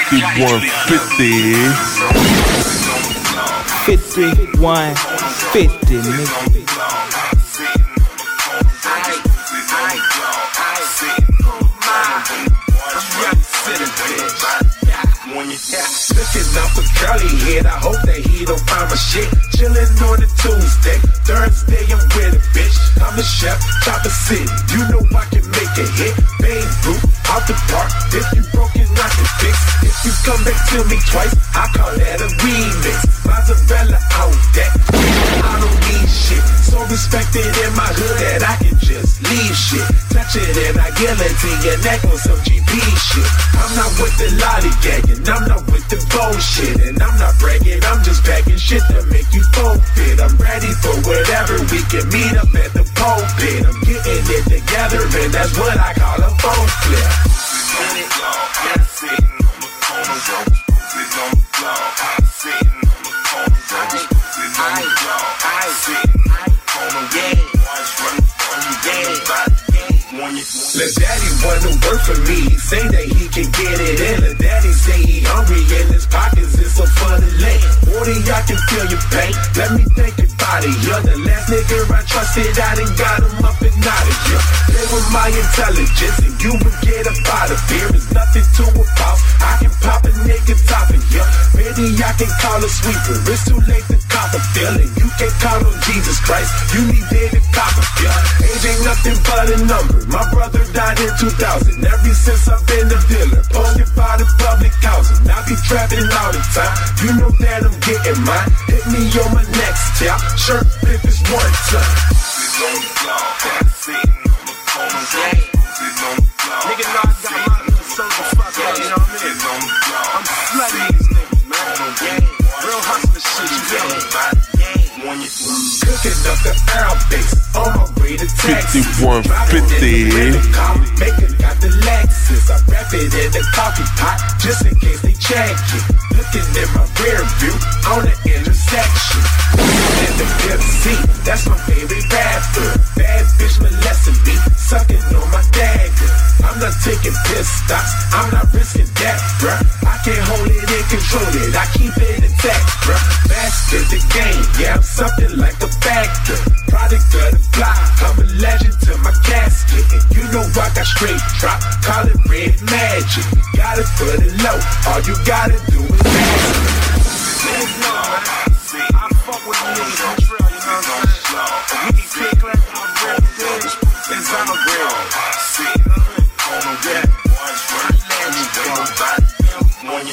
5150, nigga. Looking out for curly head, I hope that he don't find my shit. Chillin' on a Tuesday, Thursday I'm with a bitch. I'm the chef, Chopper City, you know I can make a hit. Babe Ruth, out the park, if you broken I can fix. If you come back to me twice, I call that a remix. Mozzarella out that, I don't need shit. So respected in my hood that I can just leave shit. Touch it and I guillotine your neck on some GP shit. I'm not with the lollygagging, I'm not with the bullshit. And I'm not bragging, I'm just packing shit to make you forfeit. I'm ready for whatever, we can meet up at the pulpit. I'm getting it together and that's what I call a phone flip. Lil' daddy wanna work for me, he say that he can get it in. Lil' daddy say he hungry and his pockets is so funny lit. 40, I can feel your pain, let me think about it. You're the last nigga I trusted, I done got him up and out of here. Play with my intelligence and you would get up out of here. There's nothing to a boss, I can pop a nigga top of here. Maybe I can call a sweeper, it's too late to cop a feeling. You can't call on Jesus Christ, you need David Copperfield. Age ain't nothing but a number, my brother died in 2000. Ever since I've been a dealer, posted by the public housing. I be trapping all the time, you know that I'm getting mine. Hit me on my next tip, shirt if it's one time. Nigga know I got my little soldier fuck up, you know what I mean? I'm flooding these niggas, man. Real hustler shit, you feel me? Cooking up the air base on my way to Texas. 5150. Maker got the Lexus. I wrap it in the coffee pot just in case they check it. Looking in my rear view on the intersection. And the Pimp C, that's my favorite rapper. Bad bitch molesting me, sucking on my dagger. I'm not taking piss stops, I'm not risking that, bruh. I can't hold it and control it, I keep it intact, bruh. Master the game, yeah, I'm something like a factor. Product of the block, I'm a legend to my casket. And you know I got straight drop, call it red magic. You gotta put it low, all you gotta do is ask it. I fuck with the niggas on trail, you know what I'm saying? We be big